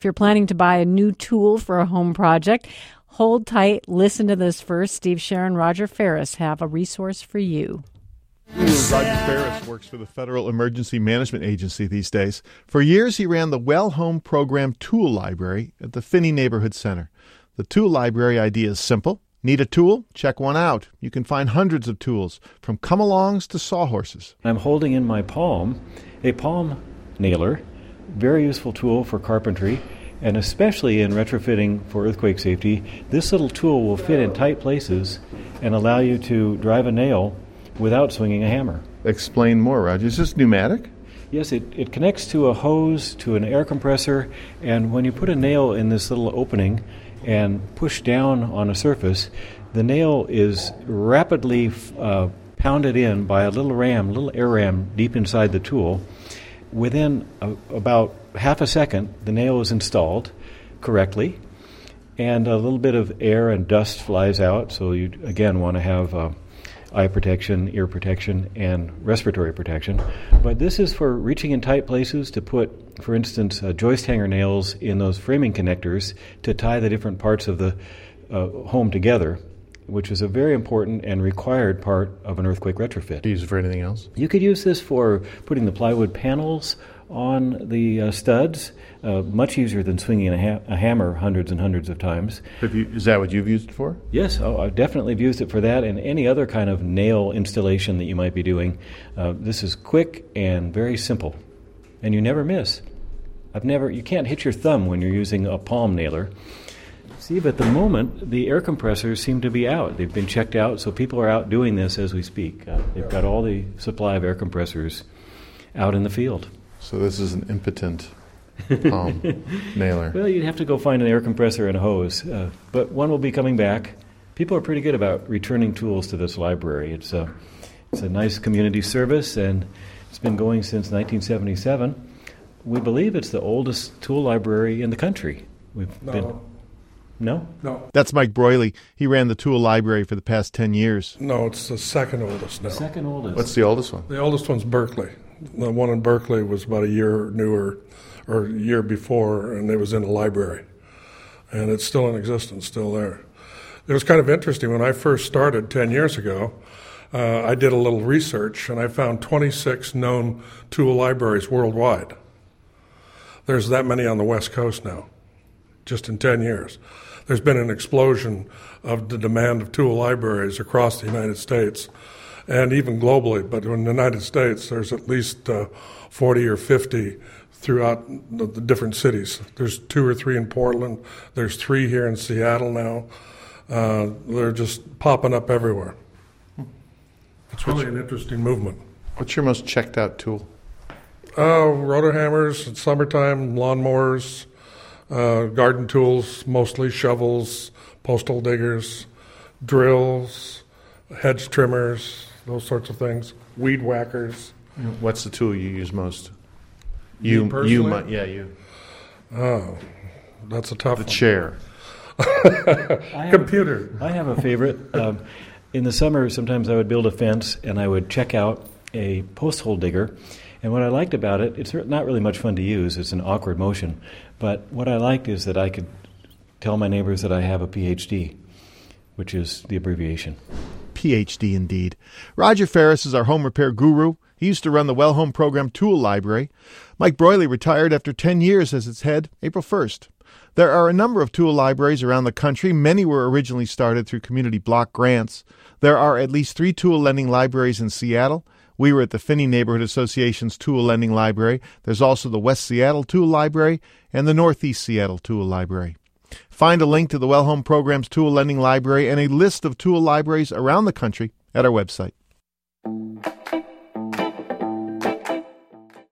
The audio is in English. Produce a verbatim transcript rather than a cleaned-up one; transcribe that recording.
If you're planning to buy a new tool for a home project, hold tight, listen to this first. Steve Sharon, Roger Ferris have a resource for you. Roger Ferris works for the Federal Emergency Management Agency these days. For years, he ran the Well Home Program Tool Library at the Finney Neighborhood Center. The tool library idea is simple. Need a tool? Check one out. You can find hundreds of tools, from come-alongs to sawhorses. I'm holding in my palm a palm nailer, very useful tool for carpentry, and especially in retrofitting for earthquake safety. This little tool will fit in tight places and allow you to drive a nail without swinging a hammer. Explain more, Roger. Is this pneumatic? Yes, it, it connects to a hose, to an air compressor, and when you put a nail in this little opening and push down on a surface, the nail is rapidly uh, pounded in by a little ram, a little air ram deep inside the tool. Within a, about half a second, the nail is installed correctly, and a little bit of air and dust flies out, so you, again, want to have uh, eye protection, ear protection, and respiratory protection. But this is for reaching in tight places to put, for instance, uh, joist hanger nails in those framing connectors to tie the different parts of the uh, home together, which is a very important and required part of an earthquake retrofit. Do you use it for anything else? You could use this for putting the plywood panels on the uh, studs, uh, much easier than swinging a, ha- a hammer hundreds and hundreds of times. Have you, is that what you've used it for? Yes, oh, I've definitely used it for that and any other kind of nail installation that you might be doing. Uh, this is quick and very simple, and you never miss. I've never. You can't hit your thumb when you're using a palm nailer. Steve, at the moment, the air compressors seem to be out. They've been checked out, so people are out doing this as we speak. Uh, they've got all the supply of air compressors out in the field. So this is an impotent palm nailer. Well, you'd have to go find an air compressor and a hose, uh, but one will be coming back. People are pretty good about returning tools to this library. It's a, it's a nice community service, and it's been going since nineteen seventy-seven. We believe it's the oldest tool library in the country. We've no. been... No? No. That's Mike Broiley. He ran the tool library for the past ten years. No, it's the second oldest now. The second oldest. What's the oldest one? The oldest one's Berkeley. The one in Berkeley was about a year newer, or a year before, and it was in the library. And it's still in existence, still there. It was kind of interesting. When I first started ten years ago, uh, I did a little research, and I found twenty-six known tool libraries worldwide. There's that many on the West Coast now, just in ten years. There's been an explosion of the demand of tool libraries across the United States and even globally. But in the United States, there's at least uh, forty or fifty throughout the, the different cities. There's two or three in Portland. There's three here in Seattle now. Uh, they're just popping up everywhere. It's really an interesting movement. What's your most checked out tool? Uh, rotor hammers in summertime, lawnmowers, uh, garden tools, mostly shovels, postal diggers, drills, hedge trimmers, those sorts of things, weed whackers. What's the tool you use most? Me You, personally? you, might, yeah, you. Oh, that's a tough The one. chair. I have, Computer. I have a favorite. Um, in the summer, sometimes I would build a fence and I would check out a post hole digger. And what I liked about it, it's not really much fun to use. It's an awkward motion. But what I liked is that I could tell my neighbors that I have a P H D, which is the abbreviation. P H D indeed. Roger Ferris is our home repair guru. He used to run the Well Home Program Tool Library. Mike Broiley retired after ten years as its head, April first. There are a number of tool libraries around the country. Many were originally started through community block grants. There are at least three tool lending libraries in Seattle. We were at the Finney Neighborhood Association's Tool Lending Library. There's also the West Seattle Tool Library and the Northeast Seattle Tool Library. Find a link to the Well Home Program's Tool Lending Library and a list of tool libraries around the country at our website.